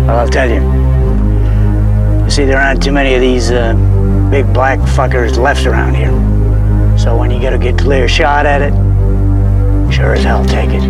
Well, I'll tell you. You see, there aren't too many of these big black fuckers left around here. So when you get a good clear shot at it, sure as hell take it.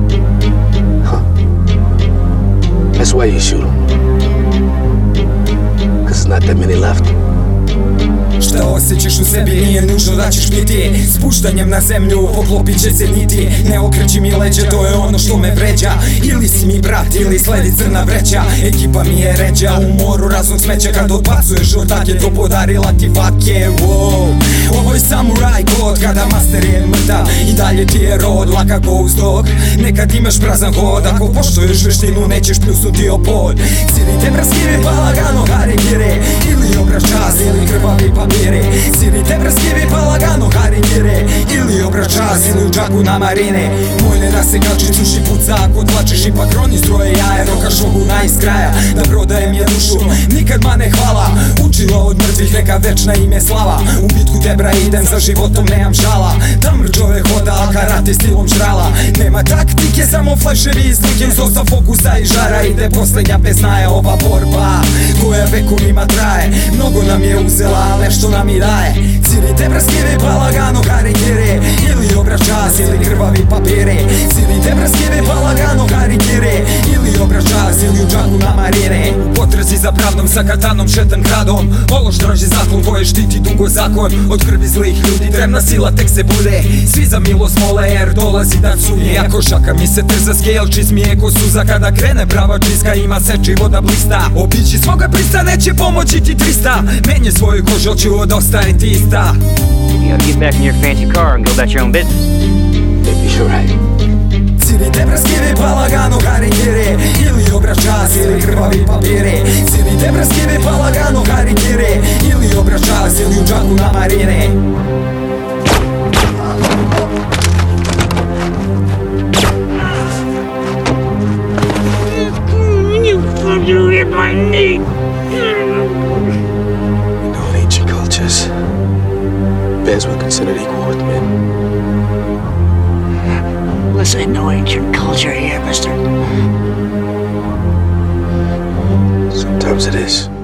That's why you shoot him. Because there's not that many left. Šta osjećaš u sebi nije nužno da ćeš biti. Spuštanjem na zemlju poklopit će se niti. Ne okreći mi leđe, to je ono što me vređa. Ili si mi brat, ili sledi crna vreća. Ekipa mi je ređa, u moru raznog smeća. Kad odbacuješ ortake, to podarila ti vake. Wow. Ovo je samuraj god, kada master je mrtav. I dalje ti je rod, laka ghost dog. Nekad imaš prazan hod, ako poštuješ veštinu nećeš pljusnuti o pod. Sirite braskive pa lagano harigire. Ili obraš čas, ili krvavi papire. Sirite braskive pa lagano harigire. Ili obraš čas, ili u džaku na marine. Moj ne da se kači, suši puca ako tlačeš. Ipak roni stroje jaje, roka šoguna iz kraja. Da prodajem je dušu, nikad ma ne hvala. Učila od mrtvih, neka večna im je slava. U bitku tebra idem, za životom nemam žala. Da mrčove hoda, a karate stilom žrala. Nema taktike, samo fleševi i slike. Uz dosta fokusa i žara ide poslednja pesna je ova borba koja vekovima traje. Mnogo nam je uzela, ali nešto nam i daje. Sirite braskive pa lagano harigire. Ili obraš čas, ili krvavi papire. Sirite braskive pa lagano harigire. Ili obraš čas, ili u džaku na marine. U potrazi za pravdom sa katanom šetam gradom. Ološ traži zaklon koje štiti dugo zakon. Od krvi zlih ljudi drevna sila tek se bude. Svi za milost mole jer dolazi dan sudnje. Ako šaka mi se trza skejl, čizmije ko suza. Kada krene prava čiska ima seči voda blista. Obići svoga prista neće pomoći ti 300. Menje svoju kožu, ću odostaje ti ista. You gotta get back in your fancy car and go about your own business. Maybe you're right. Sirite braskive pa lagano harigire. Ili obraš čas, ili krvavi papire. Sirite braskive pa lagano harigire. Ili obraš čas, ili u džaku na marine. You hit my knee! In all ancient cultures, bears were considered equal with men. This ain't no ancient culture here, mister. Sometimes it is.